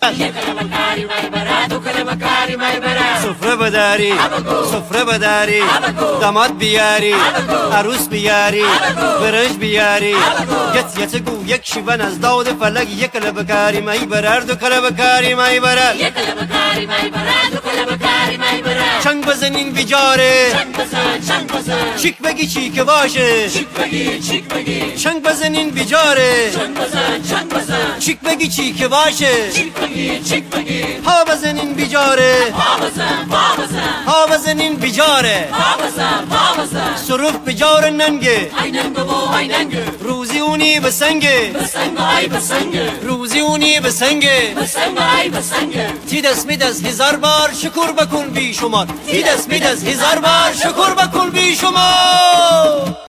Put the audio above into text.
سفره بداری سفره بداری داماد بیاری عروس بیاری برنج بیاری یت گو یک شیون از داود فلک یک کلب کاری مای برر دو کلب کاری مای برر چنگ بزنین بیجاره چیک بگی چیک باشه چنگ بزنین بیجاره چیک بگی چیک باشه ها بزنین بیجاره ها بزنین بیجاره صرف بیجاره ننگه روزی اونی بسنگه روزی اونی بسنگه تی دست می دست 1000 بار شکر بکن بی شمار تی دست می دست 1000 بار شکر بکن بی شمار